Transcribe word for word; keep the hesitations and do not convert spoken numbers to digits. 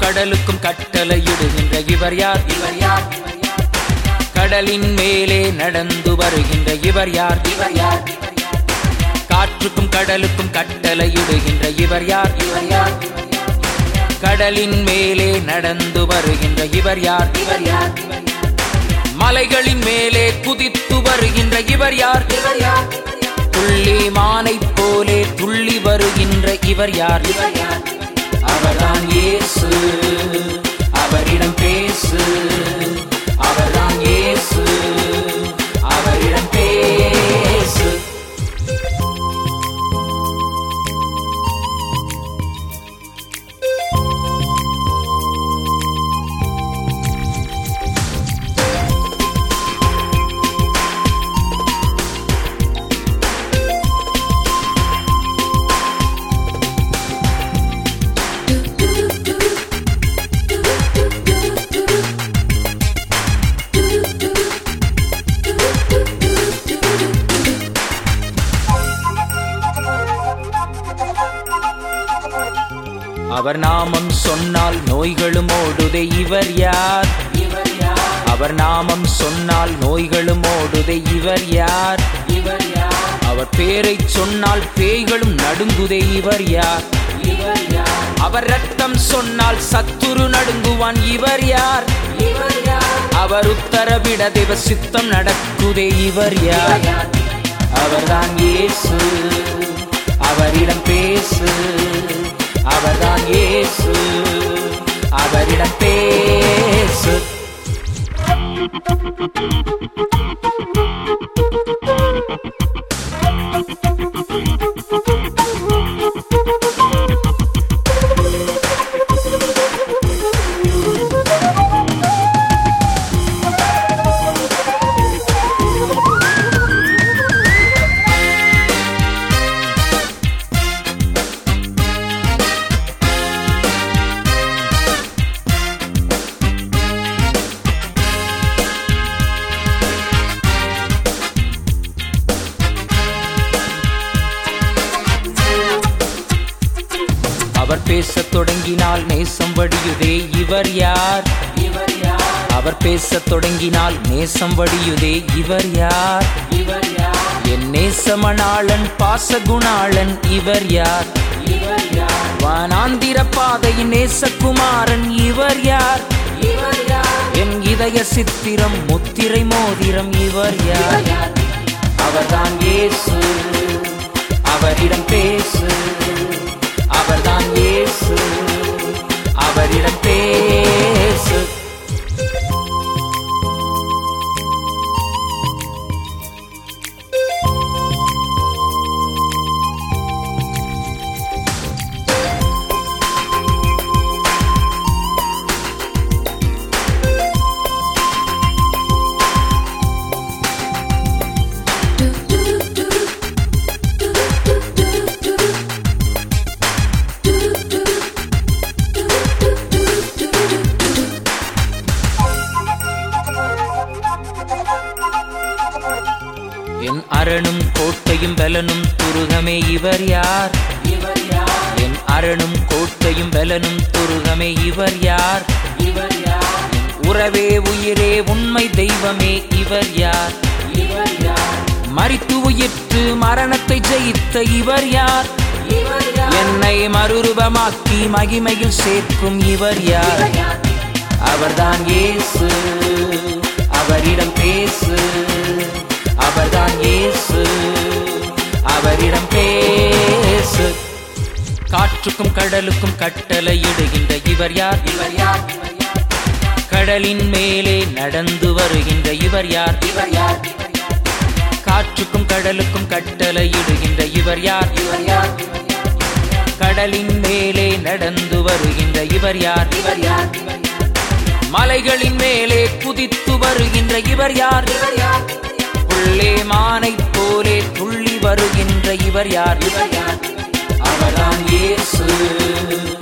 கடலுக்கும் கட்டளையிடுகின்ற இவர் யார்? இவர் யார்? கடலின் மேலே நடந்து வருகின்ற இவர் யார்? இவர் யார்? காற்றுக்கும் கடலுக்கும் கட்டளையிடுகின்ற இவர் யார்? இவர் யார்? கடலின் மேலே நடந்து வருகின்ற இவர் யார்? இவர் யார்? மலைகளின் மேலே குதித்து வருகின்ற இவர் யார்? இவர் யார்? துள்ளி மானை போலே துள்ளி வருகின்ற இவர் யார்? இவர் யார்? அவர்தான் இயேசு, அவரிடம் பேசு. அவர்தான் இயேசு, அவரிடம் பேசு. அவர் நாமம் சொன்னால் நோய்களும் ஓடுதே இவர் யார்? அவர் நாமம் சொன்னால் நோய்களும் ஓடுதே இவர் யார்? அவர் பேரை சொன்னால் பேய்களும் நடுங்குதே இவர் யார்? அவர் ரத்தம் சொன்னால் சத்துரு நடுங்குவான் இவர் யார்? அவர் உத்தரவிட தேவ சித்தம் நடக்குதே இவர் யார்? அவர்தான் இயேசு, அவரிடம் பேசு. அவர்தான் இயேசு, அவரிடம் பேசு. அவர் பேசத் தொடங்கினால் நேசம் வடியுதே இவர் யார்? அவர் பேசத் தொடங்கினால் நேசம் வடியுதே இவர் யார்? என் நேசமணாளன் பாசகுணாளன் இவர் யார்? வானாந்திர பாதையின் நேசகுமாரன் இவர் யார்? என் இதய சித்திரம் முத்திரை மோதிரம் இவர் யார்? அவர்தான் இயேசு, அவரிடம் பேசு. அவர்தான் இயேசு, அவரிடம் பேசு. என் அரணும் கோட்டையும் பலனும் துருகமே இவர் யார்? என் அரணும் கோட்டையும் பலனும் துருகமே இவர் யார்? உறவே உயிரே உண்மை தெய்வமே இவர் யார்? மரித்து உயிர்த்து மரணத்தை ஜெயித்த இவர் யார்? என்னை மறுரூபமாக்கி மகிமையில் சேர்க்கும் இவர் யார்? அவர்தான் இயேசு, அவரிடம் பேசு. அவர்தான் இயேசு, அவரிடம் பேசு. காற்றுக்கும் கடலுக்கும் கட்டளையிடுகின்ற இவர் யார்? இவர் யார்? கடலின் மேலே நடந்து வருகின்ற இவர் யார்? இவர் யார்? காற்றுக்கும் கடலுக்கும் கட்டளையிடுகின்ற இவர் யார்? இவர் யார்? கடலின் மேலே நடந்து வருகின்ற இவர் யார்? இவர் யார்? மலைகளின் மேலே குதித்து வருகின்ற இவர் யார்? இவர் யார்? உள்ளே மானை போலே துள்ளி வருகின்ற இவர் யார்? இவர் யார்? அவர்தான் இயேசு,